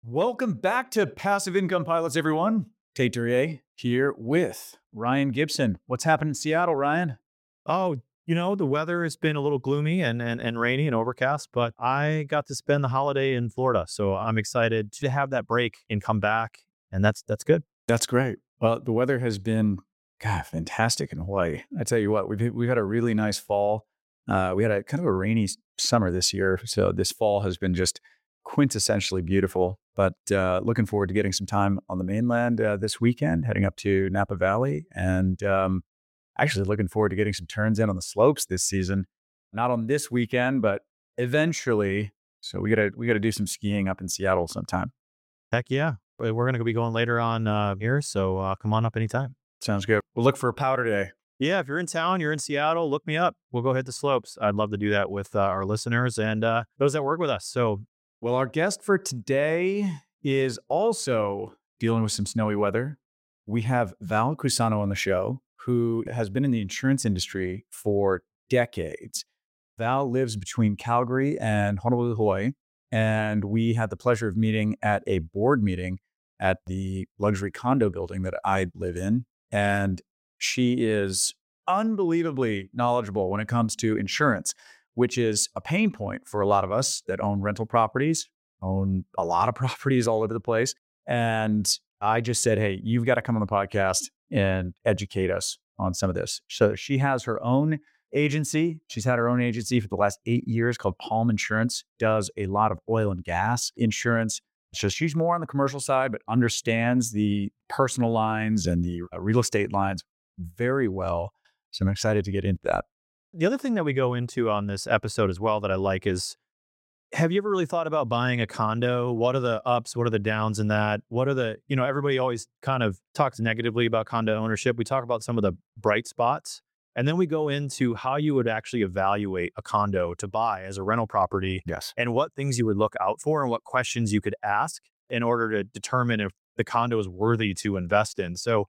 Welcome back to Passive Income Pilots, everyone. Tate Duryea here with Ryan Gibson. What's happening in Seattle, Ryan? Oh, the weather has been a little gloomy and rainy and overcast, but I got to spend the holiday in Florida. So I'm excited to have that break and come back. And that's good. That's great. Well, the weather has been, fantastic in Hawaii. I tell you what, we've had a really nice fall. We had a kind of a rainy summer this year, so this fall has been just quintessentially beautiful. But looking forward to getting some time on the mainland this weekend, heading up to Napa Valley, and actually looking forward to getting some turns in on the slopes this season. Not on this weekend, but eventually. So we gotta do some skiing up in Seattle sometime. Heck yeah. We're going to be going later on here. So come on up anytime. Sounds good. We'll look for a powder day. Yeah. If you're in town, you're in Seattle, look me up. We'll go hit the slopes. I'd love to do that with our listeners and those that work with us. So Well, our guest for today is also dealing with some snowy weather. We have Val Cusano on the show, who has been in the insurance industry for decades. Val lives between Calgary and Honolulu, Hawaii. And we had the pleasure of meeting at a board meeting at the luxury condo building that I live in. And she is unbelievably knowledgeable when it comes to insurance, which is a pain point for a lot of us that own rental properties, own a lot of properties all over the place. And I just said, hey, you've got to come on the podcast and educate us on some of this. So she has her own agency. She's had her own agency for the last 8 years called Palm Insurance, does a lot of oil and gas insurance. So she's more on the commercial side, but understands the personal lines and the real estate lines very well. So I'm excited to get into that. the other thing that we go into on this episode as well that I like is, have you ever really thought about buying a condo? What are the ups? What are the downs in that? What are everybody always kind of talks negatively about condo ownership. We talk about some of the bright spots. And then we go into how you would actually evaluate a condo to buy as a rental property Yes. and what things you would look out for and what questions you could ask in order to determine if the condo is worthy to invest in. So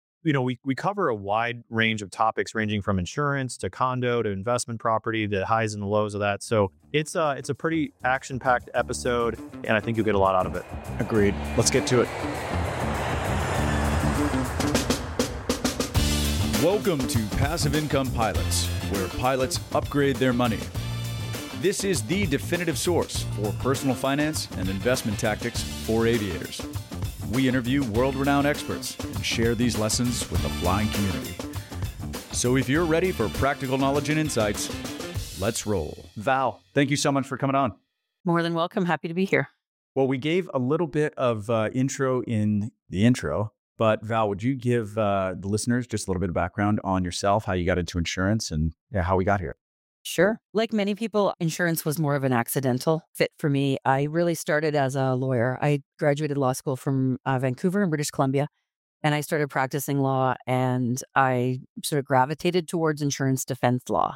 we cover a wide range of topics ranging from insurance to condo to investment property, the highs and the lows of that. So it's a pretty action-packed episode, and I think you'll get a lot out of it. Agreed. Let's get to it. Welcome to Passive Income Pilots, where pilots upgrade their money. This is the definitive source for personal finance and investment tactics for aviators. We interview world-renowned experts and share these lessons with the flying community. So if you're ready for practical knowledge and insights, let's roll. Val, thank you so much for coming on. More than welcome. Happy to be here. Well, we gave a little bit of intro in the intro, but Val, would you give the listeners just a little bit of background on yourself, how you got into insurance and how we got here? Sure. Like many people, insurance was more of an accidental fit for me. I really started as a lawyer. I graduated law school from Vancouver in British Columbia, and I started practicing law, and I sort of gravitated towards insurance defense law.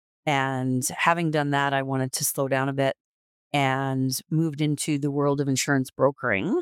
And having done that, I wanted to slow down a bit and moved into the world of insurance brokering.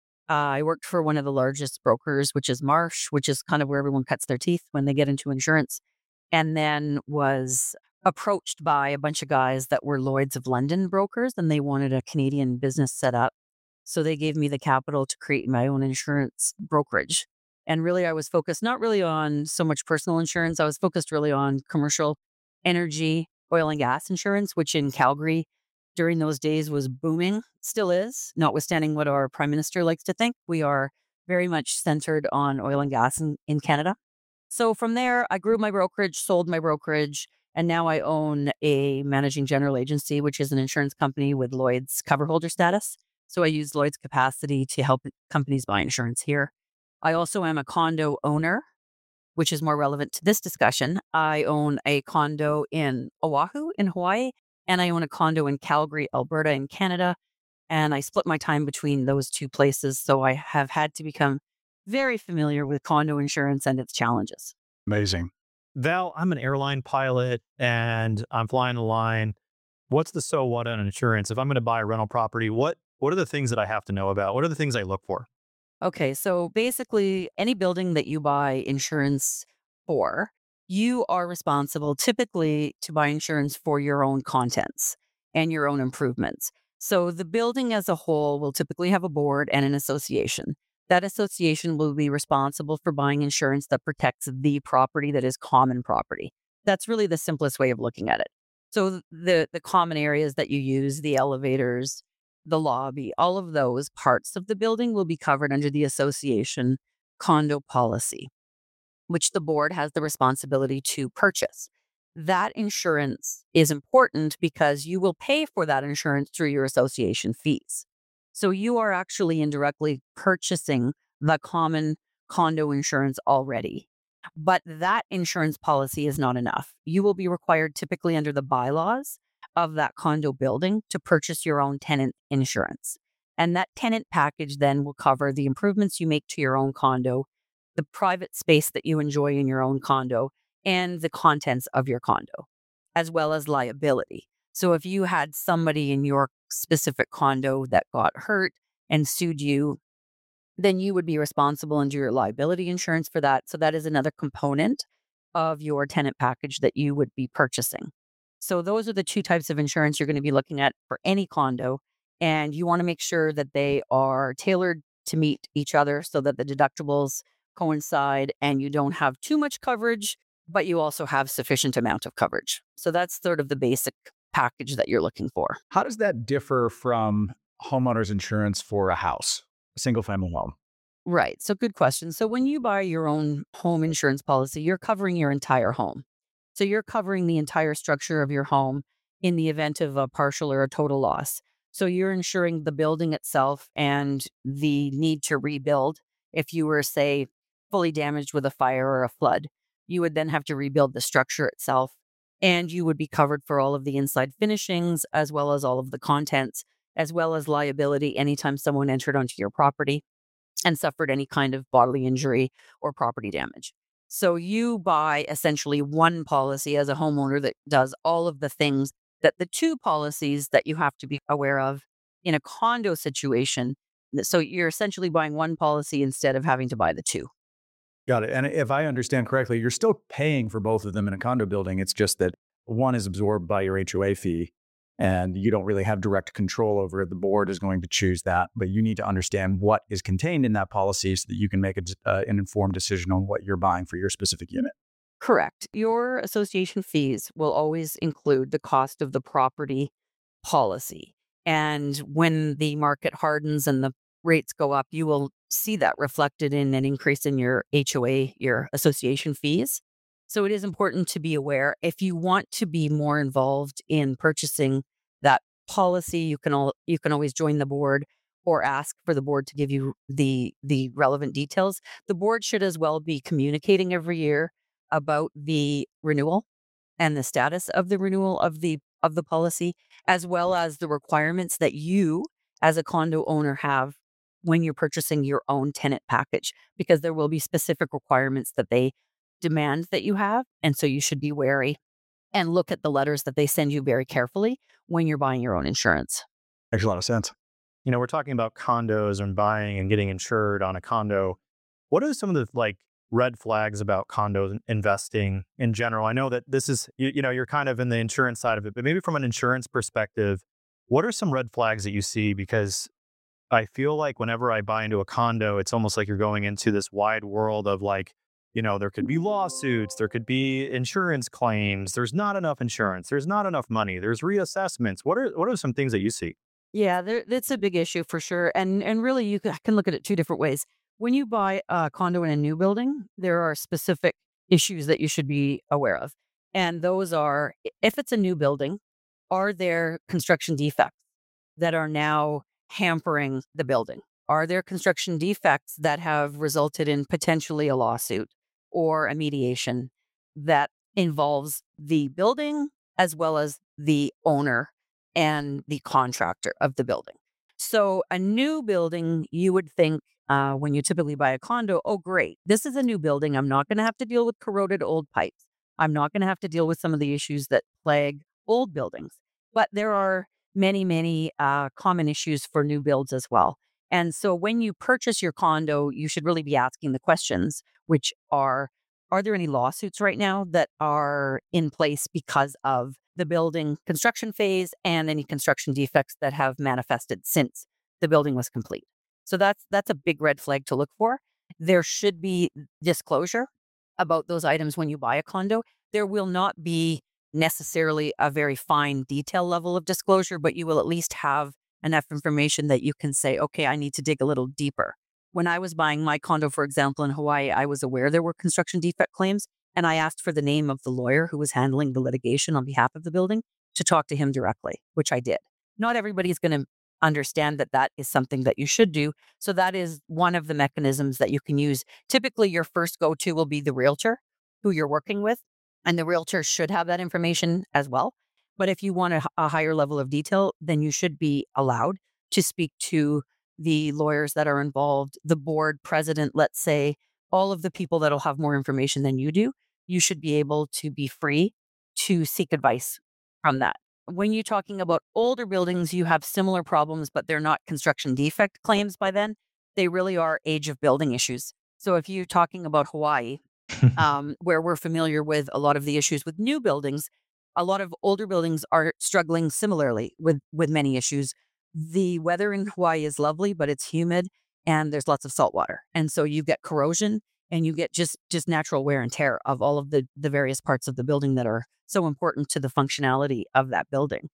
I worked for one of the largest brokers, which is Marsh, which is kind of where everyone cuts their teeth when they get into insurance. And then was approached by a bunch of guys that were Lloyd's of London brokers, and they wanted a Canadian business set up. So they gave me the capital to create my own insurance brokerage. And really, I was focused not really on so much personal insurance. I was focused really on commercial energy, oil and gas insurance, which in Calgary during those days was booming, still is, notwithstanding what our prime minister likes to think. We are very much centered on oil and gas in Canada. So from there, I grew my brokerage, sold my brokerage, and now I own a managing general agency, which is an insurance company with Lloyd's cover holder status. So I use Lloyd's capacity to help companies buy insurance here. I also am a condo owner, which is more relevant to this discussion. I own a condo in Oahu in Hawaii, and I own a condo in Calgary, Alberta in Canada. And I split my time between those two places. So I have had to become very familiar with condo insurance and its challenges. Amazing. Val, I'm an airline pilot and I'm flying the line. What's the so what on insurance? If I'm going to buy a rental property, what are the things that I have to know about? What are the things I look for? Okay, so basically, any building that you buy insurance for, you are responsible typically to buy insurance for your own contents and your own improvements. So the building as a whole will typically have a board and an association. That association will be responsible for buying insurance that protects the property that is common property. That's really the simplest way of looking at it. So the common areas that you use, the elevators, the lobby, all of those parts of the building will be covered under the association condo policy, which the board has the responsibility to purchase. That insurance is important because you will pay for that insurance through your association fees. So you are actually indirectly purchasing the common condo insurance already. But that insurance policy is not enough. You will be required, typically under the bylaws of that condo building, to purchase your own tenant insurance. And that tenant package then will cover the improvements you make to your own condo, the private space that you enjoy in your own condo, and the contents of your condo, as well as liability. So if you had somebody in your specific condo that got hurt and sued you, then you would be responsible under your liability insurance for that. So that is another component of your tenant package that you would be purchasing. So those are the two types of insurance you're going to be looking at for any condo. And you want to make sure that they are tailored to meet each other so that the deductibles coincide and you don't have too much coverage, but you also have sufficient amount of coverage. So that's sort of the basic package that you're looking for. How does that differ from homeowners insurance for a house, a single family home? Right. So good question. So when you buy your own home insurance policy, you're covering your entire home. So you're covering the entire structure of your home in the event of a partial or a total loss. So you're insuring the building itself and the need to rebuild. If you were, say, fully damaged with a fire or a flood, you would then have to rebuild the structure itself. And you would be covered for all of the inside finishings, as well as all of the contents, as well as liability anytime someone entered onto your property and suffered any kind of bodily injury or property damage. So you buy essentially one policy as a homeowner that does all of the things that the two policies that you have to be aware of in a condo situation. So you're essentially buying one policy instead of having to buy the two. Got it. And if I understand correctly, you're still paying for both of them in a condo building. It's just that one is absorbed by your HOA fee and you don't really have direct control over it. The board is going to choose that, but you need to understand what is contained in that policy so that you can make an informed decision on what you're buying for your specific unit. Correct. Your association fees will always include the cost of the property policy. And when the market hardens and the rates go up, you will see that reflected in an increase in your HOA, your association fees. So it is important to be aware. If you want to be more involved in purchasing that policy, you can always join the board or ask for the board to give you the relevant details. The board should as well be communicating every year about the renewal and the status of the renewal of the policy, as well as the requirements that you as a condo owner have when you're purchasing your own tenant package, because there will be specific requirements that they demand that you have. And so you should be wary and look at the letters that they send you very carefully when you're buying your own insurance. Makes a lot of sense. We're talking about condos and buying and getting insured on a condo. What are some of the red flags about condo investing in general? I know that this is, you're kind of in the insurance side of it, but maybe from an insurance perspective, what are some red flags that you see? Because I feel like whenever I buy into a condo, it's almost like you're going into this wide world of there could be lawsuits, there could be insurance claims, there's not enough insurance, there's not enough money, there's reassessments. What are some things that you see? Yeah, that's a big issue for sure. And really, can look at it two different ways. When you buy a condo in a new building, there are specific issues that you should be aware of. And those are, if it's a new building, are there construction defects that are now hampering the building? Are there construction defects that have resulted in potentially a lawsuit or a mediation that involves the building as well as the owner and the contractor of the building? So a new building, you would think when you typically buy a condo, oh, great, this is a new building. I'm not going to have to deal with corroded old pipes. I'm not going to have to deal with some of the issues that plague old buildings. But there are many, many common issues for new builds as well. And so when you purchase your condo, you should really be asking the questions, which are there any lawsuits right now that are in place because of the building construction phase and any construction defects that have manifested since the building was complete. So that's a big red flag to look for. There should be disclosure about those items when you buy a condo. There will not be necessarily a very fine detail level of disclosure, but you will at least have enough information that you can say, okay, I need to dig a little deeper. When I was buying my condo, for example, in Hawaii, I was aware there were construction defect claims, and I asked for the name of the lawyer who was handling the litigation on behalf of the building to talk to him directly, which I did. Not everybody's going to understand that that is something that you should do. So that is one of the mechanisms that you can use. Typically, your first go-to will be the realtor who you're working with, and the realtor should have that information as well. But if you want a higher level of detail, then you should be allowed to speak to the lawyers that are involved, the board president, let's say, all of the people that'll have more information than you do. You should be able to be free to seek advice from that. When you're talking about older buildings, you have similar problems, but they're not construction defect claims by then. They really are age of building issues. So if you're talking about Hawaii, where we're familiar with a lot of the issues with new buildings, a lot of older buildings are struggling similarly with many issues. The weather in Hawaii is lovely, but it's humid and there's lots of salt water. And so you get corrosion and you get just natural wear and tear of all of the various parts of the building that are so important to the functionality of that building.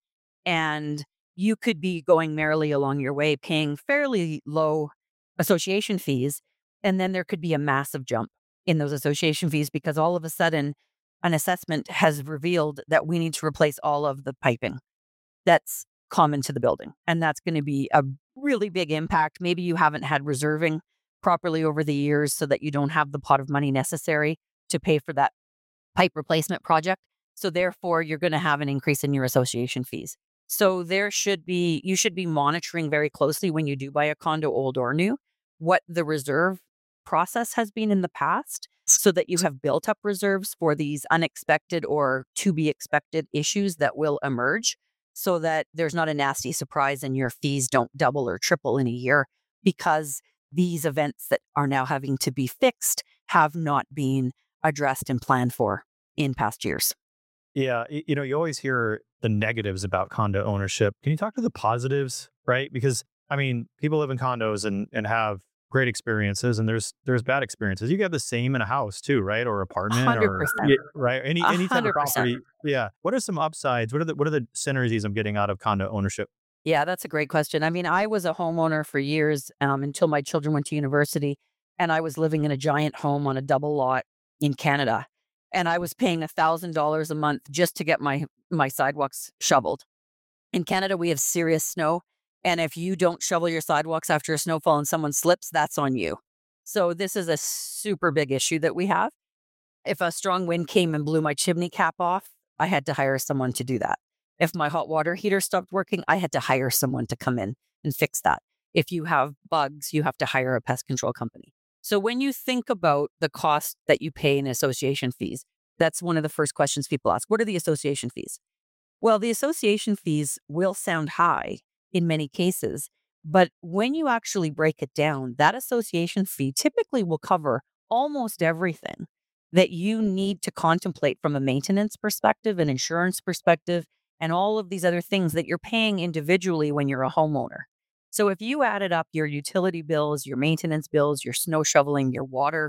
And you could be going merrily along your way, paying fairly low association fees, and then there could be a massive jump in those association fees because all of a sudden an assessment has revealed that we need to replace all of the piping that's common to the building. And that's going to be a really big impact. Maybe you haven't had reserving properly over the years so that you don't have the pot of money necessary to pay for that pipe replacement project. So therefore, you're going to have an increase in your association fees. So you should be monitoring very closely when you do buy a condo, old or new, what the reserve process has been in the past so that you have built up reserves for these unexpected or to be expected issues that will emerge so that there's not a nasty surprise and your fees don't double or triple in a year because these events that are now having to be fixed have not been addressed and planned for in past years. Yeah, you always hear the negatives about condo ownership. Can you talk to the positives, right? Because I mean, people live in condos and have great experiences, and there's bad experiences. You can have the same in a house too, right? Or apartment, or 100%. yeah, right? Any type of 100%. property. Yeah. What are some upsides? What are the synergies I'm getting out of condo ownership? Yeah, that's a great question. I mean, I was a homeowner for years until my children went to university, and I was living in a giant home on a double lot in Canada, and I was paying $1,000 a month just to get my sidewalks shoveled. In Canada, we have serious snow, and if you don't shovel your sidewalks after a snowfall and someone slips, that's on you. So this is a super big issue that we have. If a strong wind came and blew my chimney cap off, I had to hire someone to do that. If my hot water heater stopped working, I had to hire someone to come in and fix that. If you have bugs, you have to hire a pest control company. So when you think about the cost that you pay in association fees, that's one of the first questions people ask. What are the association fees? Well, the association fees will sound high in many cases, but when you actually break it down, that association fee typically will cover almost everything that you need to contemplate from a maintenance perspective, an insurance perspective, and all of these other things that you're paying individually when you're a homeowner. So if you added up your utility bills, your maintenance bills, your snow shoveling, your water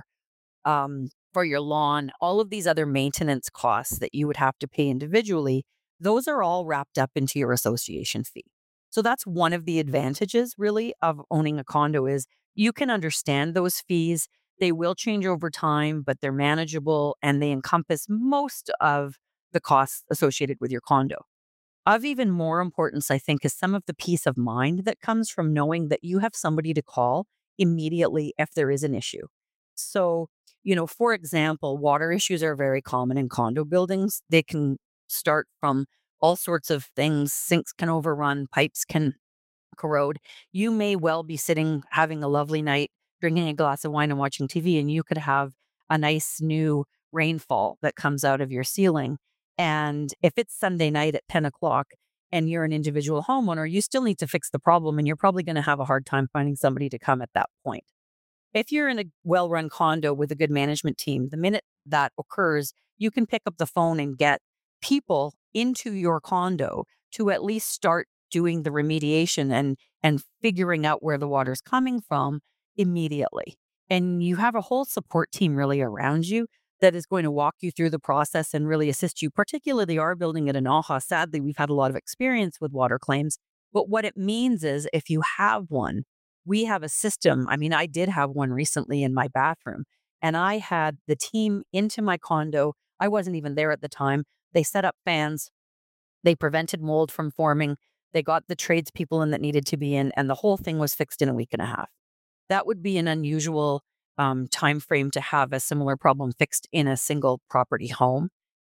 for your lawn, all of these other maintenance costs that you would have to pay individually, those are all wrapped up into your association fee. So that's one of the advantages really of owning a condo is you can understand those fees. They will change over time, but they're manageable and they encompass most of the costs associated with your condo. Of even more importance, I think, is some of the peace of mind that comes from knowing that you have somebody to call immediately if there is an issue. So, for example, water issues are very common in condo buildings. They can start from all sorts of things. Sinks can overrun, pipes can corrode. You may well be sitting having a lovely night, drinking a glass of wine and watching TV, and you could have a nice new rainfall that comes out of your ceiling. And if it's Sunday night at 10 o'clock and you're an individual homeowner, you still need to fix the problem, and you're probably going to have a hard time finding somebody to come at that point. If you're in a well run condo with a good management team, the minute that occurs, you can pick up the phone and get people into your condo to at least start doing the remediation and figuring out where the water's coming from immediately. And you have a whole support team really around you that is going to walk you through the process and really assist you, particularly our building at Anaha. Sadly, we've had a lot of experience with water claims. But what it means is if you have one, we have a system. I mean, I did have one recently in my bathroom, and I had the team into my condo. I wasn't even there at the time. They set up fans, they prevented mold from forming, they got the tradespeople in that needed to be in, and the whole thing was fixed in a week and a half. That would be an unusual time frame to have a similar problem fixed in a single property home.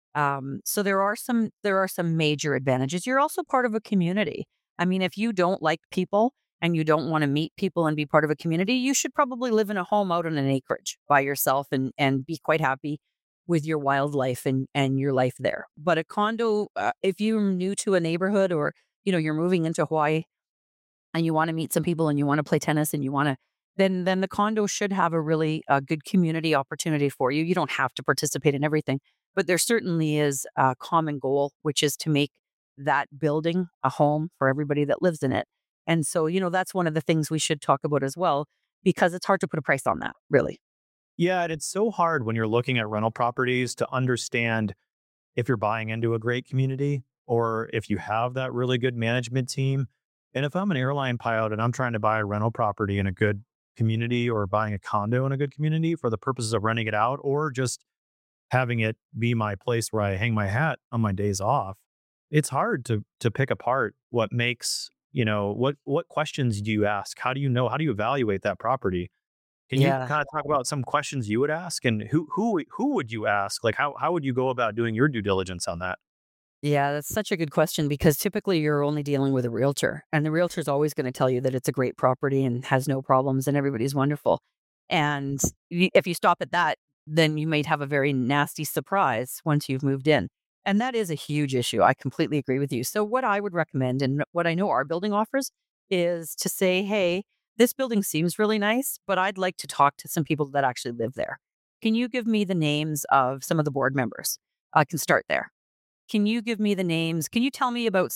So there are some major advantages. You're also part of a community. I mean, if you don't like people and you don't want to meet people and be part of a community, you should probably live in a home out on an acreage by yourself and be quite happy with your wildlife and your life there. But a condo, if you're new to a neighborhood or you're moving into Hawaii and you want to meet some people and you want to play tennis and you want to, then the condo should have a really good community opportunity for you. You don't have to participate in everything, but there certainly is a common goal, which is to make that building a home for everybody that lives in it. And so, that's one of the things we should talk about as well, because it's hard to put a price on that, really. Yeah, and it's so hard when you're looking at rental properties to understand if you're buying into a great community or if you have that really good management team. And if I'm an airline pilot and I'm trying to buy a rental property in a good community or buying a condo in a good community for the purposes of renting it out or just having it be my place where I hang my hat on my days off, it's hard to pick apart what makes, what questions do you ask? How do you know? How do you evaluate that property? Can you Yeah. kind of talk about some questions you would ask and who would you ask? Like how would you go about doing your due diligence on that? Yeah, that's such a good question because typically you're only dealing with a realtor, and the realtor is always going to tell you that it's a great property and has no problems and everybody's wonderful. And if you stop at that, then you might have a very nasty surprise once you've moved in. And that is a huge issue. I completely agree with you. So, what I would recommend and what I know our building offers is to say, hey, this building seems really nice, but I'd like to talk to some people that actually live there. Can you give me the names of some of the board members? I can start there. Can you give me the names? Can you tell me about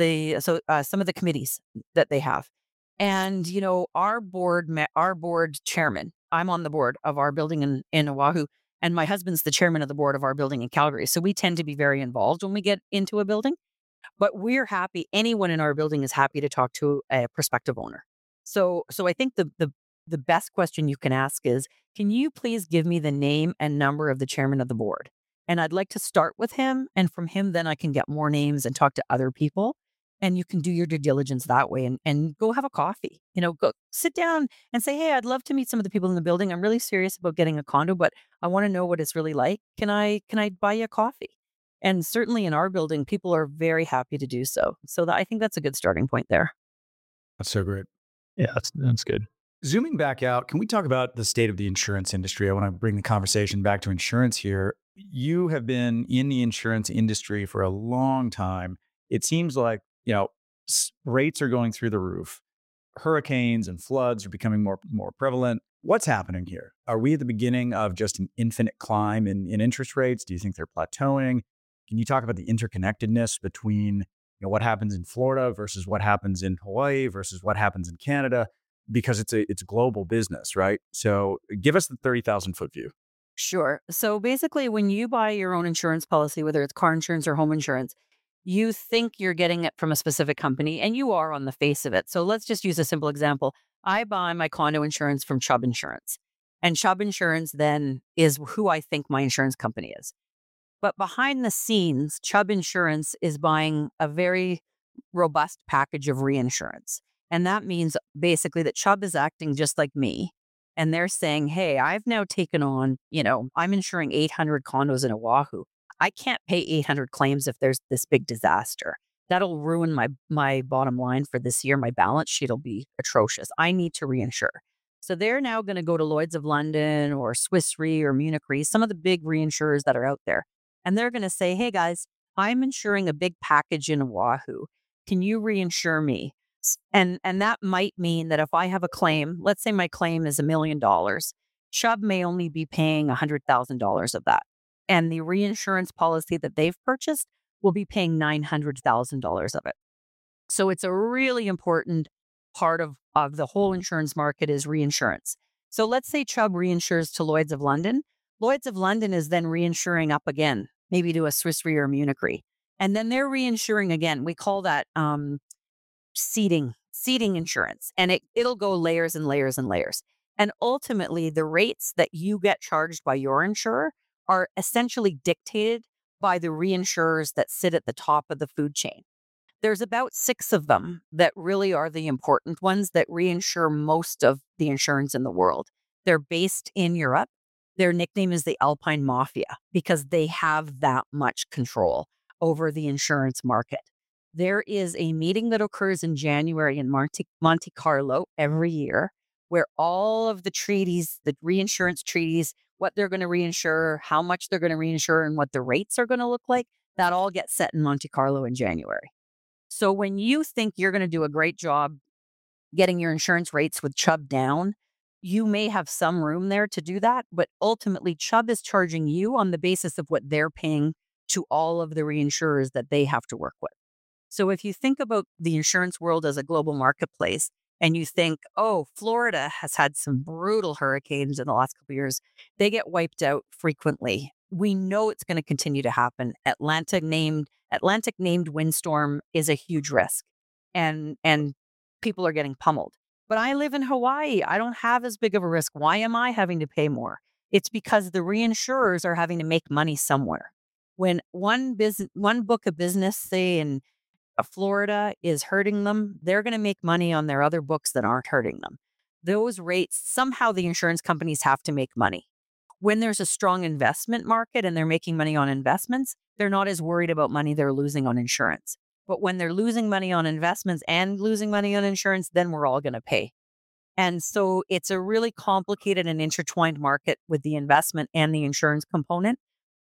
some of the committees that they have? And our board chairman. I'm on the board of our building in Oahu, and my husband's the chairman of the board of our building in Calgary. So we tend to be very involved when we get into a building. But we're happy. Anyone in our building is happy to talk to a prospective owner. So I think the best question you can ask is, can you please give me the name and number of the chairman of the board? And I'd like to start with him, and from him, then I can get more names and talk to other people. And you can do your due diligence that way and go have a coffee. Go sit down and say, hey, I'd love to meet some of the people in the building. I'm really serious about getting a condo, but I want to know what it's really like. Can I buy you a coffee? And certainly in our building, people are very happy to do so. So I think that's a good starting point there. That's so great. Yeah, that's good. Zooming back out, can we talk about the state of the insurance industry? I want to bring the conversation back to insurance here. You have been in the insurance industry for a long time. It seems like, rates are going through the roof. Hurricanes and floods are becoming more prevalent. What's happening here? Are we at the beginning of just an infinite climb in interest rates? Do you think they're plateauing? Can you talk about the interconnectedness between what happens in Florida versus what happens in Hawaii versus what happens in Canada? Because it's a global business, right? So give us the 30,000-foot view. Sure. So basically, when you buy your own insurance policy, whether it's car insurance or home insurance, you think you're getting it from a specific company, and you are on the face of it. So let's just use a simple example. I buy my condo insurance from Chubb Insurance, and Chubb Insurance then is who I think my insurance company is. But behind the scenes, Chubb Insurance is buying a very robust package of reinsurance. And that means basically that Chubb is acting just like me. And they're saying, hey, I've now taken on, I'm insuring 800 condos in Oahu. I can't pay 800 claims if there's this big disaster. That'll ruin my bottom line for this year. My balance sheet will be atrocious. I need to reinsure. So they're now going to go to Lloyd's of London or Swiss Re or Munich Re, some of the big reinsurers that are out there. And they're going to say, hey guys, I'm insuring a big package in Oahu. Can you reinsure me? And that might mean that if I have a claim, let's say my claim is $1 million, Chubb may only be paying $100,000 of that. And the reinsurance policy that they've purchased will be paying $900,000 of it. So it's a really important part of the whole insurance market is reinsurance. So let's say Chubb reinsures to Lloyd's of London. Lloyd's of London is then reinsuring up again, maybe to a Swiss Re or Munich Re. And then they're reinsuring again. We call that seeding insurance. And it'll go layers and layers and layers. And ultimately, the rates that you get charged by your insurer are essentially dictated by the reinsurers that sit at the top of the food chain. There's about 6 of them that really are the important ones that reinsure most of the insurance in the world. They're based in Europe. Their nickname is the Alpine Mafia because they have that much control over the insurance market. There is a meeting that occurs in January in Monte Carlo every year where all of the treaties, the reinsurance treaties, what they're going to reinsure, how much they're going to reinsure, and what the rates are going to look like, that all gets set in Monte Carlo in January. So when you think you're going to do a great job getting your insurance rates with Chubb down, you may have some room there to do that, but ultimately Chubb is charging you on the basis of what they're paying to all of the reinsurers that they have to work with. So if you think about the insurance world as a global marketplace and you think, oh, Florida has had some brutal hurricanes in the last couple of years, they get wiped out frequently. We know it's going to continue to happen. Atlantic named windstorm is a huge risk and people are getting pummeled. But I live in Hawaii. I don't have as big of a risk. Why am I having to pay more? It's because the reinsurers are having to make money somewhere. When one book of business, say in Florida, is hurting them, they're going to make money on their other books that aren't hurting them. Those rates, somehow the insurance companies have to make money. When there's a strong investment market and they're making money on investments, they're not as worried about money they're losing on insurance. But when they're losing money on investments and losing money on insurance, then we're all going to pay. And so it's a really complicated and intertwined market with the investment and the insurance component.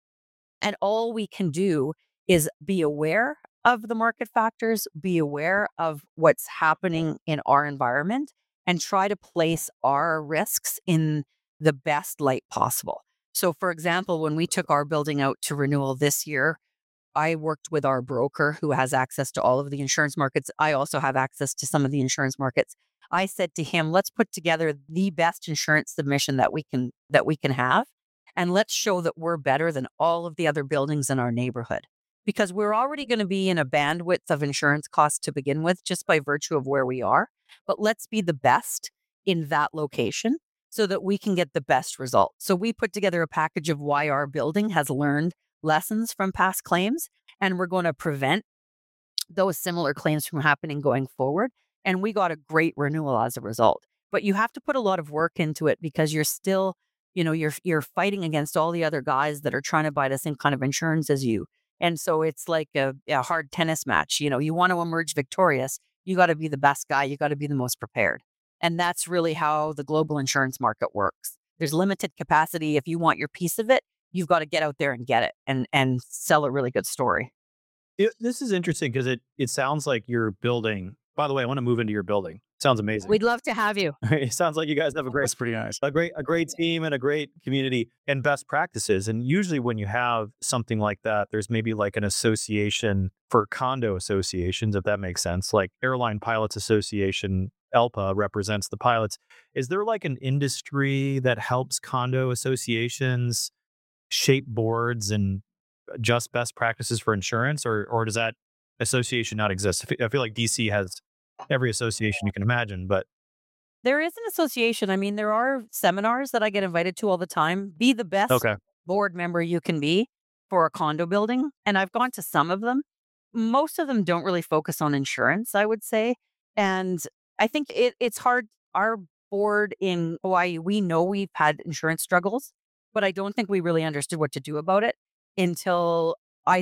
And all we can do is be aware of the market factors, be aware of what's happening in our environment, and try to place our risks in the best light possible. So, for example, when we took our building out to renewal this year, I worked with our broker who has access to all of the insurance markets. I also have access to some of the insurance markets. I said to him, let's put together the best insurance submission that we can have. And let's show that we're better than all of the other buildings in our neighborhood. Because we're already going to be in a bandwidth of insurance costs to begin with, just by virtue of where we are. But let's be the best in that location so that we can get the best result. So we put together a package of why our building has learned lessons from past claims, and we're going to prevent those similar claims from happening going forward. And we got a great renewal as a result. But you have to put a lot of work into it because you're still, you're fighting against all the other guys that are trying to buy the same kind of insurance as you. And so it's like a hard tennis match. You want to emerge victorious. You got to be the best guy. You got to be the most prepared. And that's really how the global insurance market works. There's limited capacity. If you want your piece of it, you've got to get out there and get it and sell a really good story. This is interesting because it sounds like you're building. By the way, I want to move into your building. Sounds amazing. We'd love to have you. It sounds like you guys have That's pretty nice. a great team and a great community and best practices. And usually when you have something like that, there's maybe like an association for condo associations, if that makes sense. Like Airline Pilots Association, ELPA represents the pilots. Is there like an industry that helps condo associations shape boards and adjust best practices for insurance, or does that association not exist? I feel like DC has every association you can imagine, but There is an association. I mean, there are seminars that I get invited to all the time. Be the best okay. board member you can be for a condo building. And I've gone to some of them. Most of them don't really focus on insurance, I would say. And I think it's hard. Our board in Hawaii, we know we've had insurance struggles, but I don't think we really understood what to do about it until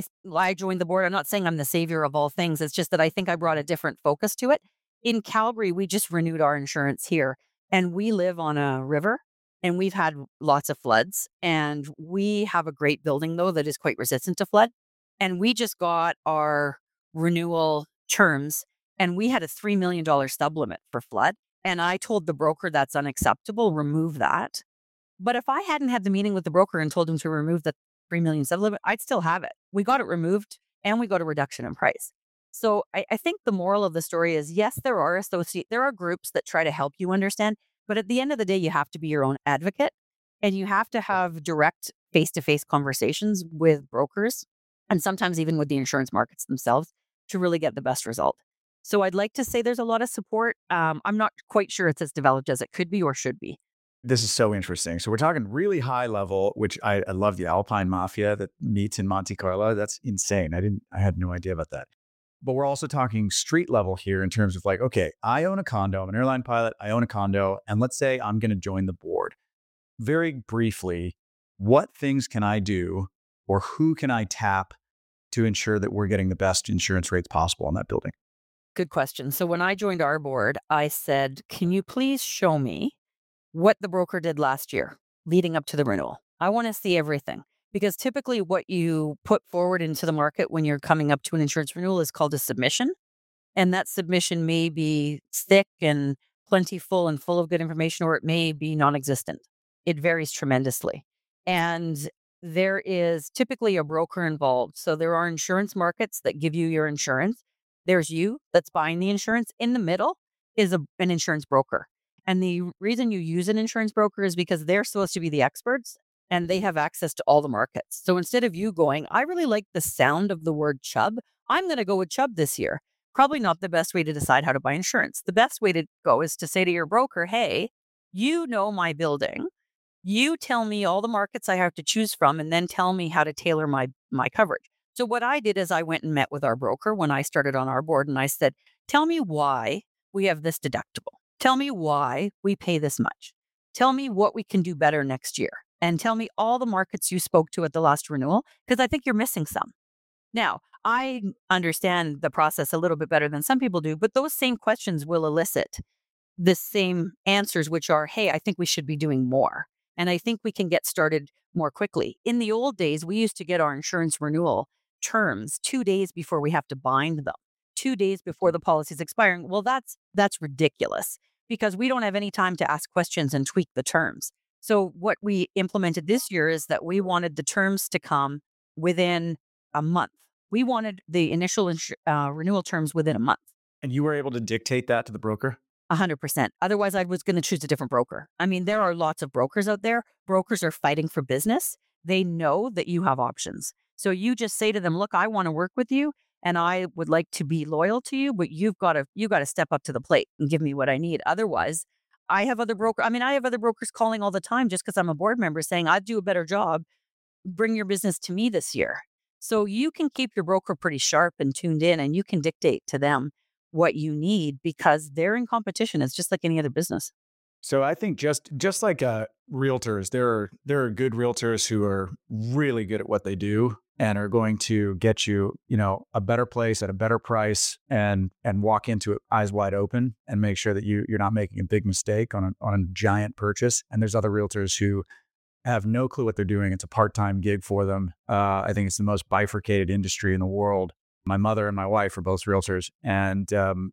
I joined the board. I'm not saying I'm the savior of all things. It's just that I think I brought a different focus to it. In Calgary, we just renewed our insurance here, and we live on a river, and we've had lots of floods. And we have a great building, though, that is quite resistant to flood. And we just got our renewal terms, and we had a $3 million sublimit for flood. And I told the broker that's unacceptable, remove that. But if I hadn't had the meeting with the broker and told him to remove the $3 million sublimit, I'd still have it. We got it removed. and we got a reduction in price. So I think the moral of the story is yes, there are groups that try to help you understand, but at the end of the day, you have to be your own advocate and you have to have direct face-to-face conversations with brokers and sometimes even with the insurance markets themselves to really get the best result. So I'd like to say there's a lot of support. I'm not quite sure it's as developed as it could be or should be. This is so interesting. So we're talking really high level, which I love the Alpine Mafia that meets in Monte Carlo. That's insane. I had no idea about that. But we're also talking street level here in terms of like, okay, I own a condo. I'm an airline pilot. I own a condo. And let's say I'm going to join the board. Very briefly, what things can I do or who can I tap to ensure that we're getting the best insurance rates possible on that building? Good question. So when I joined our board, I said, can you please show me what the broker did last year leading up to the renewal? I want to see everything because typically what you put forward into the market when you're coming up to an insurance renewal is called a submission. And that submission may be thick and plentiful and full of good information, or it may be non existent. It varies tremendously. And there is typically a broker involved. So there are insurance markets that give you your insurance. There's you that's buying the insurance. In the middle is an insurance broker. And the reason you use an insurance broker is because they're supposed to be the experts and they have access to all the markets. So instead of you going, I really like the sound of the word Chubb, I'm going to go with Chubb this year. Probably not the best way to decide how to buy insurance. The best way to go is to say to your broker, hey, you know my building. You tell me all the markets I have to choose from and then tell me how to tailor my coverage. So what I did is I went and met with our broker when I started on our board and I said, tell me why we have this deductible. Tell me why we pay this much. Tell me what we can do better next year. And tell me all the markets you spoke to at the last renewal, because I think you're missing some. Now, I understand the process a little bit better than some people do, but those same questions will elicit the same answers, which are, hey, I think we should be doing more. And I think we can get started more quickly. In the old days, we used to get our insurance renewal terms 2 days before we have to bind them, 2 days before the policy is expiring. Well, that's ridiculous because we don't have any time to ask questions and tweak the terms. So what we implemented this year is that we wanted the terms to come within a month. We wanted the initial renewal terms within a month. And you were able to dictate that to the broker? 100%. Otherwise, I was going to choose a different broker. I mean, there are lots of brokers out there. Brokers are fighting for business. They know that you have options. So you just say to them, look, I want to work with you and I would like to be loyal to you, but you got to step up to the plate and give me what I need. Otherwise, I have other brokers calling all the time just because I'm a board member saying, I'd do a better job. Bring your business to me this year. So you can keep your broker pretty sharp and tuned in and you can dictate to them what you need because they're in competition. It's just like any other business. So I think just like realtors, there are good realtors who are really good at what they do and are going to get you, a better place at a better price and walk into it eyes wide open and make sure that you're not making a big mistake on a giant purchase. And there's other realtors who have no clue what they're doing. It's a part-time gig for them. I think it's the most bifurcated industry in the world. My mother and my wife are both realtors, and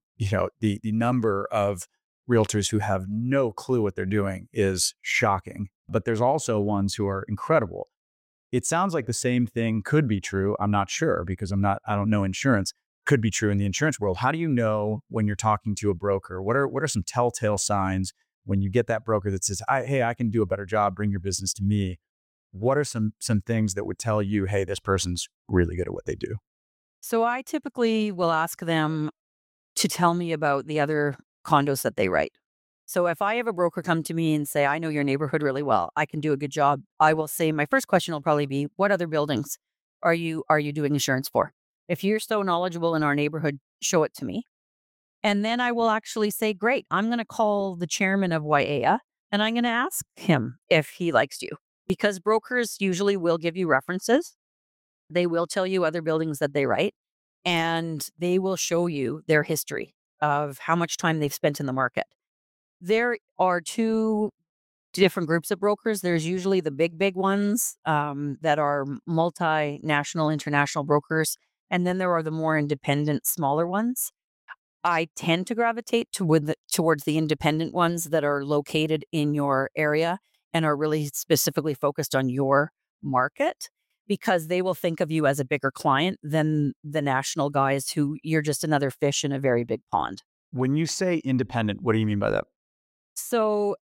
the number of realtors who have no clue what they're doing is shocking. But there's also ones who are incredible. It sounds like the same thing could be true. I'm not sure because I don't know insurance. Could be true in the insurance world. How do you know when you're talking to a broker? What are some telltale signs when you get that broker that says, hey, I can do a better job, bring your business to me? What are some things that would tell you, hey, this person's really good at what they do? So I typically will ask them to tell me about the other condos that they write. So if I have a broker come to me and say, I know your neighborhood really well, I can do a good job, I will say my first question will probably be, what other buildings are you doing insurance for? If you're so knowledgeable in our neighborhood, show it to me. And then I will actually say, great, I'm going to call the chairman of Waiea and I'm going to ask him if he likes you. Because brokers usually will give you references. They will tell you other buildings that they write and they will show you their history of how much time they've spent in the market. There are two different groups of brokers. There's usually the big ones that are multinational, international brokers. And then there are the more independent, smaller ones. I tend to gravitate towards the independent ones that are located in your area and are really specifically focused on your market. because they will think of you as a bigger client than the national guys who you're just another fish in a very big pond. When you say independent, what do you mean by that? So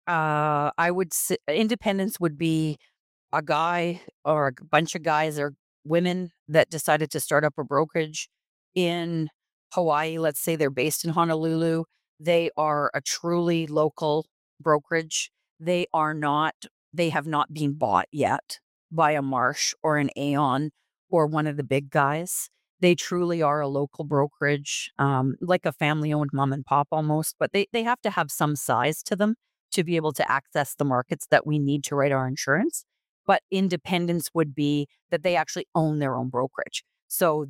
I would say independence would be a guy or a bunch of guys or women that decided to start up a brokerage in Hawaii. Let's say they're based in Honolulu. They are a truly local brokerage. They are not, they have not been bought yet by a Marsh or an Aon or one of the big guys. They truly are a local brokerage, like a family owned mom and pop almost, but they have to have some size to them to be able to access the markets that we need to write our insurance. But independence would be that they actually own their own brokerage. So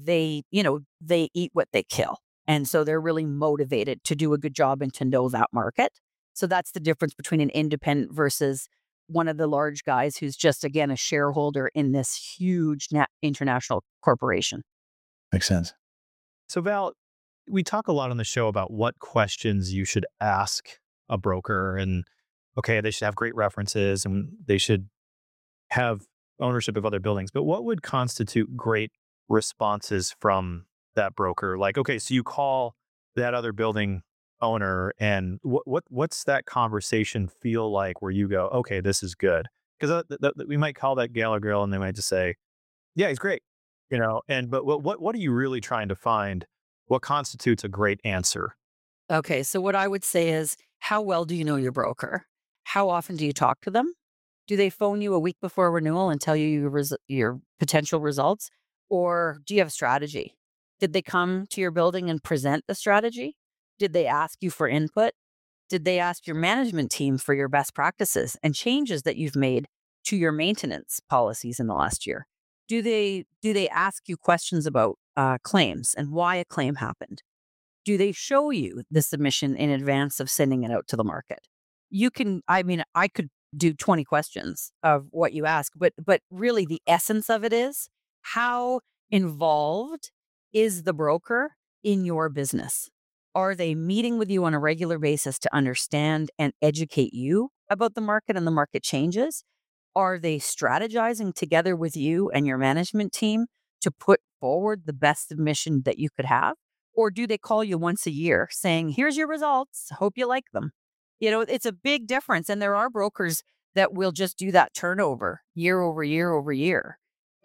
they eat what they kill. And so they're really motivated to do a good job and to know that market. So that's the difference between an independent versus one of the large guys who's just, again, a shareholder in this huge international corporation. Makes sense. So, Val, we talk a lot on the show about what questions you should ask a broker. And okay, they should have great references and they should have ownership of other buildings. But what would constitute great responses from that broker? Like, okay, so you call that other building owner, and what's that conversation feel like where you go, okay, this is good? Because we might call that gal or girl, and they might just say, yeah, he's great, And but what are you really trying to find? What constitutes a great answer? Okay, so what I would say is, how well do you know your broker? How often do you talk to them? Do they phone you a week before renewal and tell you your potential results? Or do you have a strategy? Did they come to your building and present the strategy? Did they ask you for input? Did they ask your management team for your best practices and changes that you've made to your maintenance policies in the last year? Do they ask you questions about claims and why a claim happened? Do they show you the submission in advance of sending it out to the market? I could do 20 questions of what you ask, but really the essence of it is, how involved is the broker in your business? Are they meeting with you on a regular basis to understand and educate you about the market and the market changes? Are they strategizing together with you and your management team to put forward the best submission that you could have? Or do they call you once a year saying, here's your results, hope you like them? It's a big difference. And there are brokers that will just do that turnover year over year over year.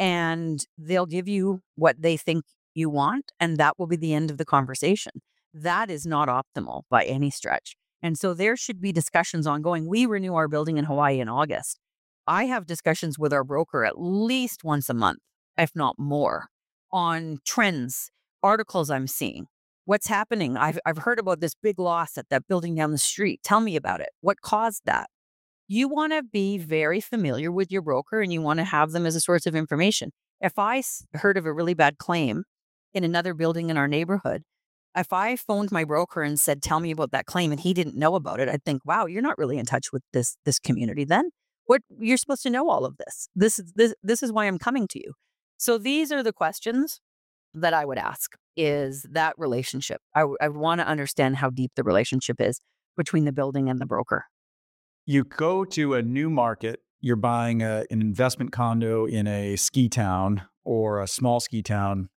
And they'll give you what they think you want. And that will be the end of the conversation. That is not optimal by any stretch. And so there should be discussions ongoing. We renew our building in Hawaii in August. I have discussions with our broker at least once a month, if not more, on trends, articles I'm seeing. What's happening? I've heard about this big loss at that building down the street. Tell me about it. What caused that? You want to be very familiar with your broker and you want to have them as a source of information. If I heard of a really bad claim in another building in our neighborhood, if I phoned my broker and said, tell me about that claim, and he didn't know about it, I'd think, wow, you're not really in touch with this community then. What, you're supposed to know all of this. This is why I'm coming to you. So these are the questions that I would ask, is that relationship. I would want to understand how deep the relationship is between the building and the broker. You go to a new market, you're buying an investment condo in a ski town or a small ski town,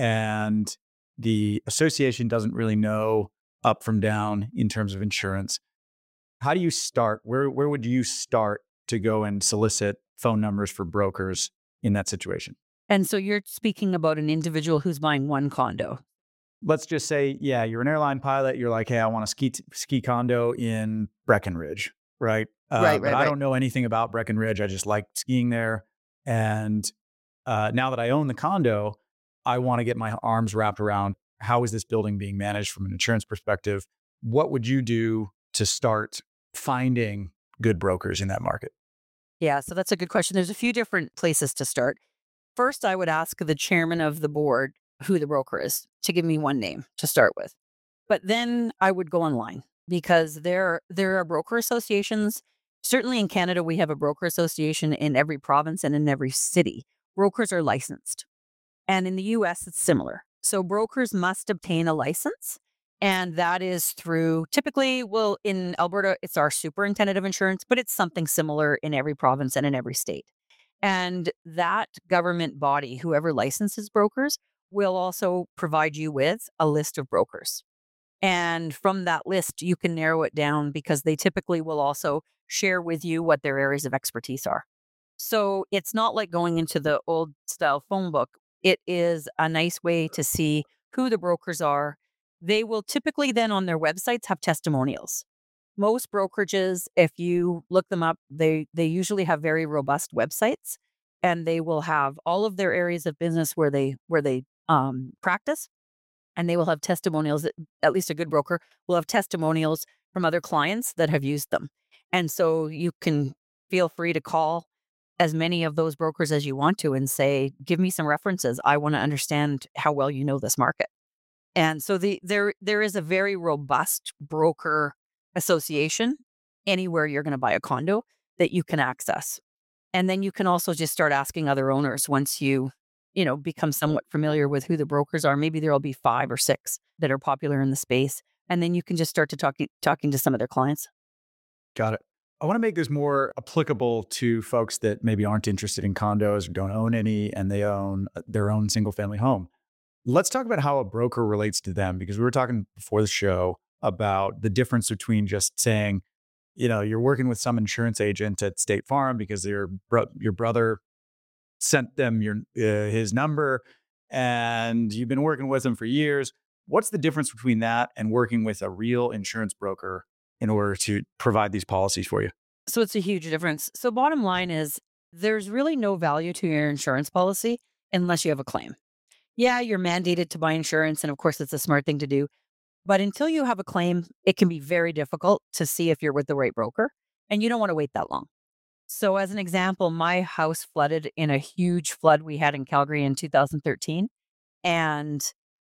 and the association doesn't really know up from down in terms of insurance. How do you start? Where would you start to go and solicit phone numbers for brokers in that situation? And so you're speaking about an individual who's buying one condo. Let's just say, yeah, you're an airline pilot. You're like, hey, I want a ski condo in Breckenridge, right? But I don't know anything about Breckenridge. I just like skiing there. And now that I own the condo, I want to get my arms wrapped around, how is this building being managed from an insurance perspective? What would you do to start finding good brokers in that market? Yeah, so that's a good question. There's a few different places to start. First, I would ask the chairman of the board who the broker is to give me one name to start with. But then I would go online, because there are broker associations. Certainly in Canada, we have a broker association in every province and in every city. Brokers are licensed. And in the US, it's similar. So brokers must obtain a license. And that is through, typically, well, in Alberta, it's our superintendent of insurance, but it's something similar in every province and in every state. And that government body, whoever licenses brokers, will also provide you with a list of brokers. And from that list, you can narrow it down because they typically will also share with you what their areas of expertise are. So it's not like going into the old style phone book. It is a nice way to see who the brokers are. They will typically then on their websites have testimonials. Most brokerages, if you look them up, they usually have very robust websites, and they will have all of their areas of business where they practice, and they will have testimonials. At least a good broker will have testimonials from other clients that have used them. And so you can feel free to call as many of those brokers as you want to and say, give me some references. I want to understand how well you know this market. And so there is a very robust broker association anywhere you're going to buy a condo that you can access. And then you can also just start asking other owners once you become somewhat familiar with who the brokers are. Maybe there'll be 5 or 6 that are popular in the space. And then you can just start to talking to some of their clients. Got it. I want to make this more applicable to folks that maybe aren't interested in condos or don't own any and they own their own single family home. Let's talk about how a broker relates to them because we were talking before the show about the difference between just saying, you're working with some insurance agent at State Farm because your brother sent them his number and you've been working with him for years. What's the difference between that and working with a real insurance broker in order to provide these policies for you? So it's a huge difference. So bottom line is there's really no value to your insurance policy unless you have a claim. Yeah, you're mandated to buy insurance. And of course, it's a smart thing to do. But until you have a claim, it can be very difficult to see if you're with the right broker. And you don't want to wait that long. So, as an example, my house flooded in a huge flood we had in Calgary in 2013. And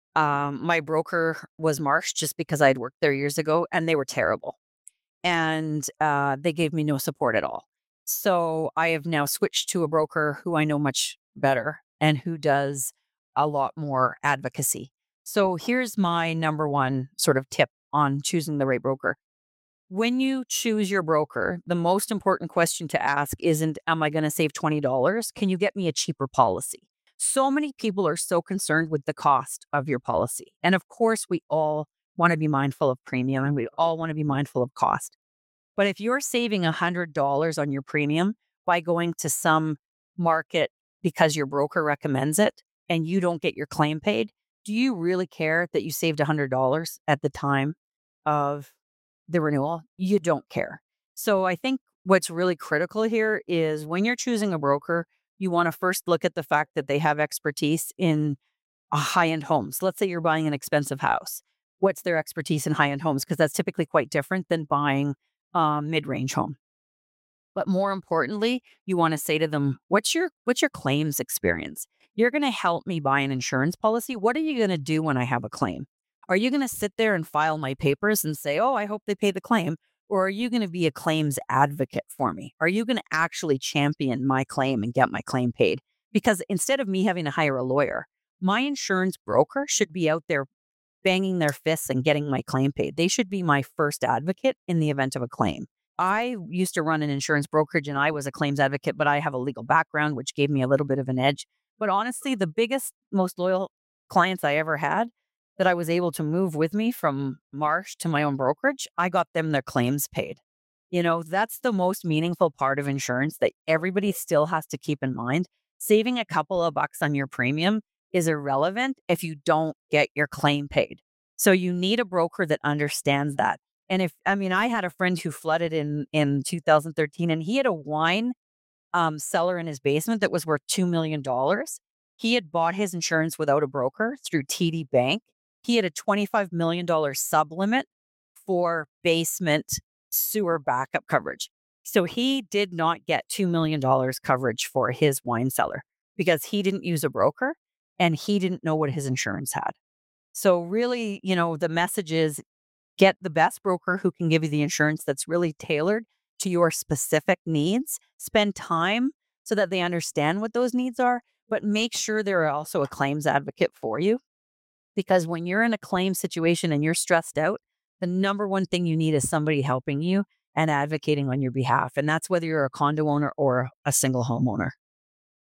my broker was Marsh just because I'd worked there years ago, and they were terrible. And they gave me no support at all. So, I have now switched to a broker who I know much better and who does a lot more advocacy. So, here's my number one sort of tip on choosing the right broker. When you choose your broker, the most important question to ask isn't, am I going to save $20? Can you get me a cheaper policy? So many people are so concerned with the cost of your policy. And of course, we all want to be mindful of premium and we all want to be mindful of cost. But if you're saving $100 on your premium by going to some market because your broker recommends it and you don't get your claim paid, do you really care that you saved $100 at the time of the renewal? You don't care. So I think what's really critical here is when you're choosing a broker, you want to first look at the fact that they have expertise in high-end homes. Let's say you're buying an expensive house. What's their expertise in high-end homes? Because that's typically quite different than buying a mid-range home. But more importantly, you want to say to them, what's your claims experience? You're going to help me buy an insurance policy. What are you going to do when I have a claim? Are you going to sit there and file my papers and say, oh, I hope they pay the claim? Or are you going to be a claims advocate for me? Are you going to actually champion my claim and get my claim paid? Because instead of me having to hire a lawyer, my insurance broker should be out there banging their fists and getting my claim paid. They should be my first advocate in the event of a claim. I used to run an insurance brokerage and I was a claims advocate, but I have a legal background, which gave me a little bit of an edge. But honestly, the biggest, most loyal clients I ever had that I was able to move with me from Marsh to my own brokerage, I got them their claims paid. That's the most meaningful part of insurance that everybody still has to keep in mind. Saving a couple of bucks on your premium is irrelevant if you don't get your claim paid. So you need a broker that understands that. And I had a friend who flooded in 2013 and he had a wine cellar in his basement that was worth $2 million. He had bought his insurance without a broker through TD Bank. He had a $25 million sublimit for basement sewer backup coverage. So he did not get $2 million coverage for his wine cellar because he didn't use a broker and he didn't know what his insurance had. So really, the message is get the best broker who can give you the insurance that's really tailored to your specific needs. Spend time so that they understand what those needs are, but make sure they're also a claims advocate for you. Because when you're in a claim situation and you're stressed out, the number one thing you need is somebody helping you and advocating on your behalf. And that's whether you're a condo owner or a single homeowner.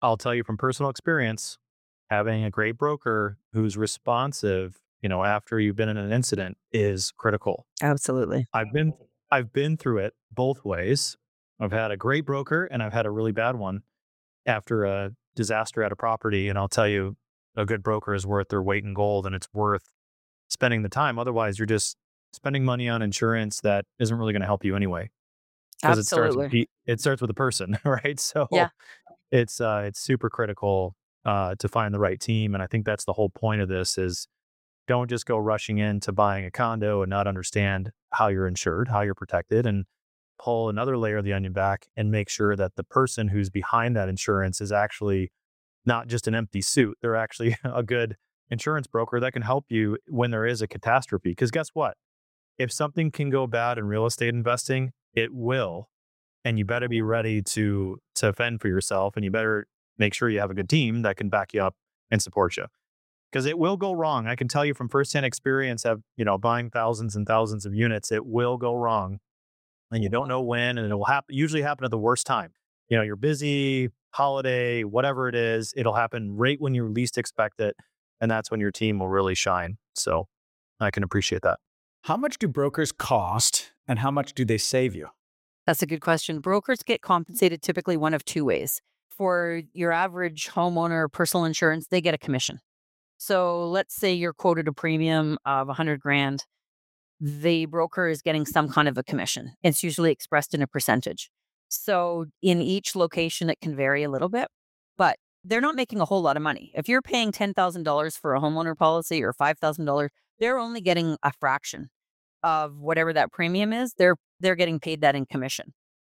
I'll tell you from personal experience, having a great broker who's responsive, after you've been in an incident is critical. Absolutely. I've been through it both ways. I've had a great broker and I've had a really bad one after a disaster at a property. And I'll tell you, a good broker is worth their weight in gold, and it's worth spending the time. Otherwise, you're just spending money on insurance that isn't really going to help you anyway, because Absolutely. it starts with a person, right? Yeah. So it's super critical to find the right team, and I think that's the whole point of this is don't just go rushing into buying a condo and not understand how you're insured, how you're protected, and pull another layer of the onion back and make sure that the person who's behind that insurance is actually not just an empty suit. They're actually a good insurance broker that can help you when there is a catastrophe. Because guess what? If something can go bad in real estate investing, it will. And you better be ready to fend for yourself. And you better make sure you have a good team that can back you up and support you. Because it will go wrong. I can tell you from firsthand experience of, buying thousands and thousands of units, it will go wrong. And you don't know when, and it will usually happen at the worst time. You're busy, holiday, whatever it is, it'll happen right when you least expect it. And that's when your team will really shine. So I can appreciate that. How much do brokers cost and how much do they save you? That's a good question. Brokers get compensated typically one of two ways. For your average homeowner personal insurance, they get a commission. So let's say you're quoted a premium of 100 grand. The broker is getting some kind of a commission. It's usually expressed in a percentage. So in each location, it can vary a little bit, but they're not making a whole lot of money. If you're paying $10,000 for a homeowner policy or $5,000, they're only getting a fraction of whatever that premium is. They're getting paid that in commission.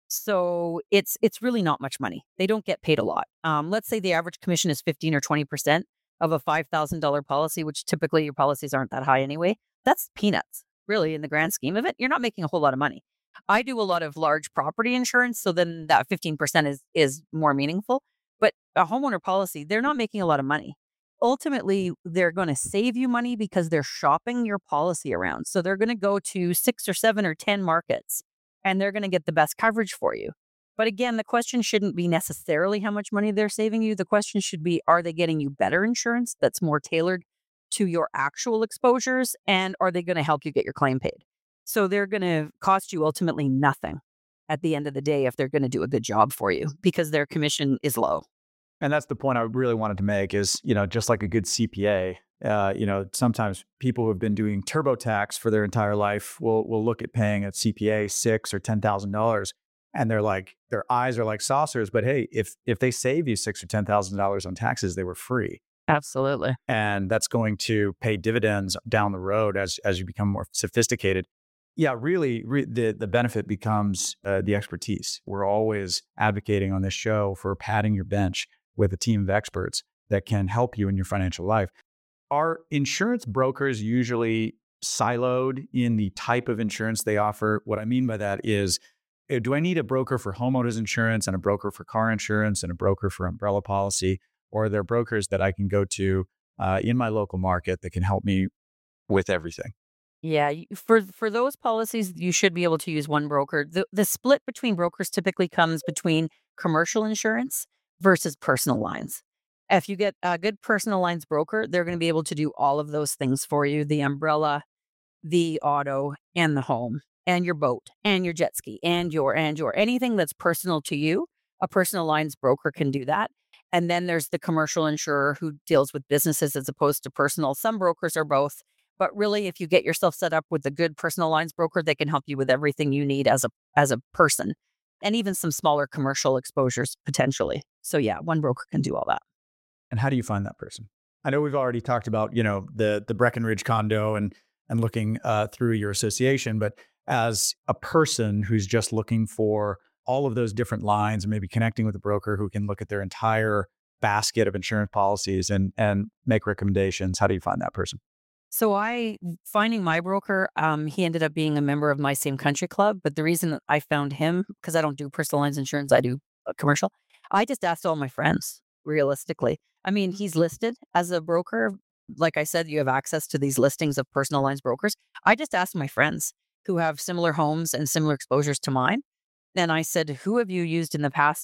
So it's really not much money. They don't get paid a lot. Let's say the average commission is 15 or 20% of a $5,000 policy, which typically your policies aren't that high anyway. That's peanuts, really, in the grand scheme of it. You're not making a whole lot of money. I do a lot of large property insurance, so then that 15% is more meaningful. But a homeowner policy, they're not making a lot of money. Ultimately, they're going to save you money because they're shopping your policy around. So they're going to go to 6 or 7 or 10 markets and they're going to get the best coverage for you. But again, the question shouldn't be necessarily how much money they're saving you. The question should be, are they getting you better insurance that's more tailored to your actual exposures? And are they going to help you get your claim paid? So they're going to cost you ultimately nothing at the end of the day if they're going to do a good job for you because their commission is low. And that's the point I really wanted to make is, just like a good CPA, sometimes people who have been doing TurboTax for their entire life will look at paying a CPA $6,000 or $10,000 and their eyes are like saucers. But hey, if they save you $6,000 or $10,000 on taxes, they were free. Absolutely. And that's going to pay dividends down the road as you become more sophisticated. Yeah, really, the benefit becomes the expertise. We're always advocating on this show for padding your bench with a team of experts that can help you in your financial life. Are insurance brokers usually siloed in the type of insurance they offer? What I mean by that is, do I need a broker for homeowners insurance and a broker for car insurance and a broker for umbrella policy? Or are there brokers that I can go to in my local market that can help me with everything? Yeah, for those policies, you should be able to use one broker. The split between brokers typically comes between commercial insurance versus personal lines. If you get a good personal lines broker, they're going to be able to do all of those things for you: the umbrella, the auto, and the home, and your boat, and your jet ski, and your anything that's personal to you. A personal lines broker can do that. And then there's the commercial insurer who deals with businesses as opposed to personal. Some brokers are both. But really, if you get yourself set up with a good personal lines broker, they can help you with everything you need as a person, and even some smaller commercial exposures potentially. So yeah, one broker can do all that. And how do you find that person? I know we've already talked about, the Breckenridge condo and looking through your association, but as a person who's just looking for all of those different lines and maybe connecting with a broker who can look at their entire basket of insurance policies and make recommendations, how do you find that person? So finding my broker, he ended up being a member of my same country club. But the reason that I found him, because I don't do personal lines insurance, I do commercial. I just asked all my friends, realistically. I mean, he's listed as a broker. Like I said, you have access to these listings of personal lines brokers. I just asked my friends who have similar homes and similar exposures to mine. And I said, who have you used in the past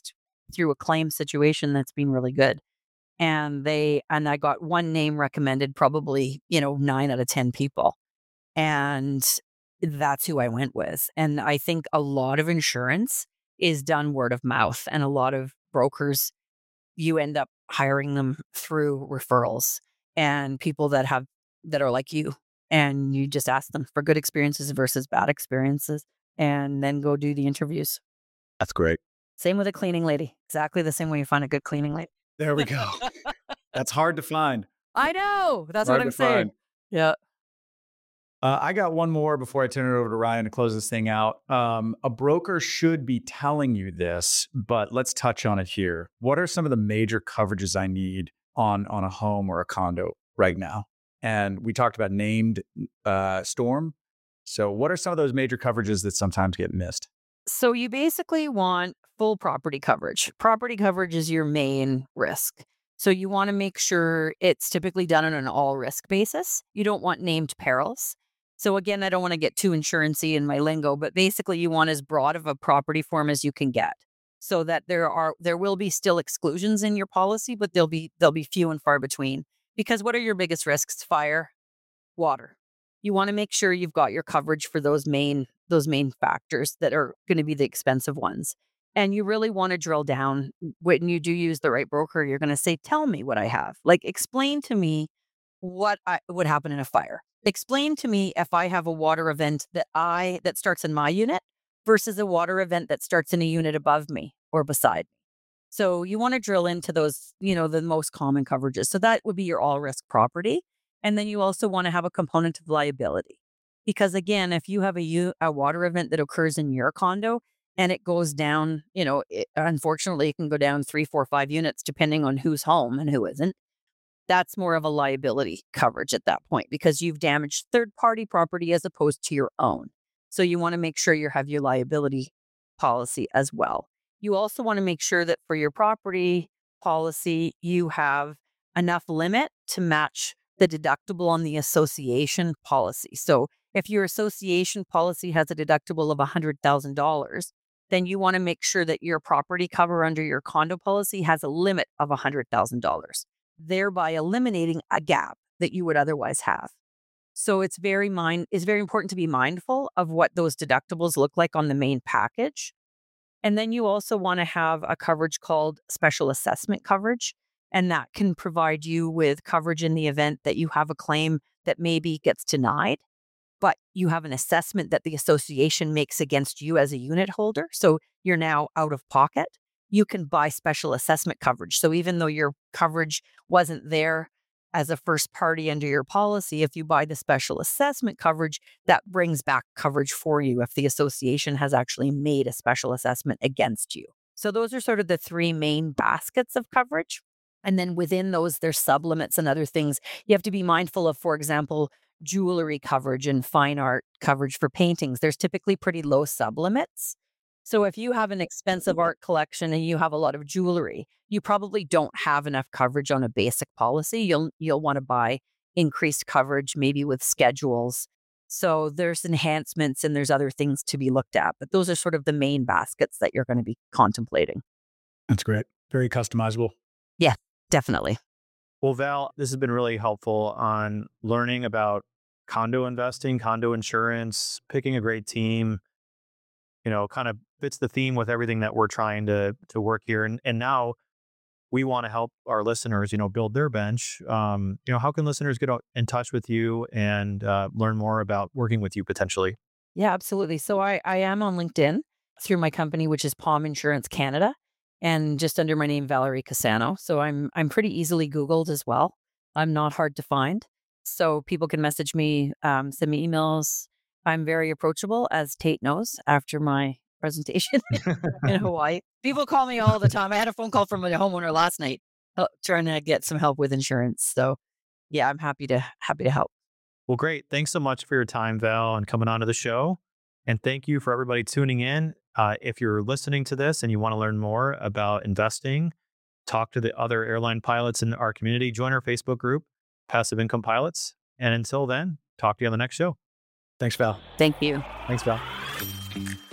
through a claim situation that's been really good. And I got one name recommended, probably, 9 out of 10 people. And that's who I went with. And I think a lot of insurance is done word of mouth, and a lot of brokers, you end up hiring them through referrals and people that are like you. And you just ask them for good experiences versus bad experiences and then go do the interviews. That's great. Same with a cleaning lady. Exactly the same way you find a good cleaning lady. There we go. That's hard to find. I know. That's Hard what I'm to saying. find. Yeah. I got one more before I turn it over to Ryan to close this thing out. A broker should be telling you this, but let's touch on it here. What are some of the major coverages I need on a home or a condo right now? And we talked about named storm. So what are some of those major coverages that sometimes get missed? So you basically want full property coverage. Property coverage is your main risk. So you want to make sure it's typically done on an all risk basis. You don't want named perils. So again, I don't want to get too insurancy in my lingo, but basically you want as broad of a property form as you can get, so that there will be still exclusions in your policy, but they'll be few and far between. Because what are your biggest risks? Fire, water. You want to make sure you've got your coverage for those main factors that are going to be the expensive ones. And you really want to drill down. When you do use the right broker, you're going to say, tell me what I have. Like, explain to me what would happen in a fire. Explain to me if I have a water event that starts in my unit versus a water event that starts in a unit above me or beside me. So you want to drill into those, the most common coverages. So that would be your all risk property. And then you also want to have a component of liability. Because again, if you have a water event that occurs in your condo and it goes down, unfortunately, it can go down 3, 4, 5 units depending on who's home and who isn't. That's more of a liability coverage at that point, because you've damaged third-party property as opposed to your own. So you want to make sure you have your liability policy as well. You also want to make sure that for your property policy, you have enough limit to match the deductible on the association policy. So if your association policy has a deductible of $100,000, then you want to make sure that your property cover under your condo policy has a limit of $100,000, thereby eliminating a gap that you would otherwise have. So it's very important to be mindful of what those deductibles look like on the main package. And then you also want to have a coverage called special assessment coverage. And that can provide you with coverage in the event that you have a claim that maybe gets denied, but you have an assessment that the association makes against you as a unit holder. So you're now out of pocket. You can buy special assessment coverage. So even though your coverage wasn't there as a first party under your policy, if you buy the special assessment coverage, that brings back coverage for you if the association has actually made a special assessment against you. So those are sort of the 3 main baskets of coverage. And then within those, there's sublimits and other things. You have to be mindful of, for example, jewelry coverage and fine art coverage for paintings. There's typically pretty low sublimits. So if you have an expensive art collection and you have a lot of jewelry, you probably don't have enough coverage on a basic policy. You'll want to buy increased coverage, maybe with schedules. So there's enhancements and there's other things to be looked at. But those are sort of the main baskets that you're going to be contemplating. That's great. Very customizable. Yeah, definitely. Well, Val, this has been really helpful on learning about condo investing, condo insurance, picking a great team. Kind of fits the theme with everything that we're trying to work here. And now we want to help our listeners, build their bench. How can listeners get in touch with you and learn more about working with you potentially? Yeah, absolutely. So I am on LinkedIn through my company, which is Palm Insurance Canada, and just under my name, Valerie Cassano. So I'm pretty easily Googled as well. I'm not hard to find. So people can message me, send me emails. I'm very approachable, as Tate knows, after my presentation in Hawaii. People call me all the time. I had a phone call from a homeowner last night trying to get some help with insurance. So yeah, I'm happy to help. Well, great. Thanks so much for your time, Val, and coming on to the show. And thank you for everybody tuning in. If you're listening to this and you want to learn more about investing, talk to the other airline pilots in our community, join our Facebook group, Passive Income Pilots. And until then, talk to you on the next show. Thanks, Val. Thank you. Thanks, Val.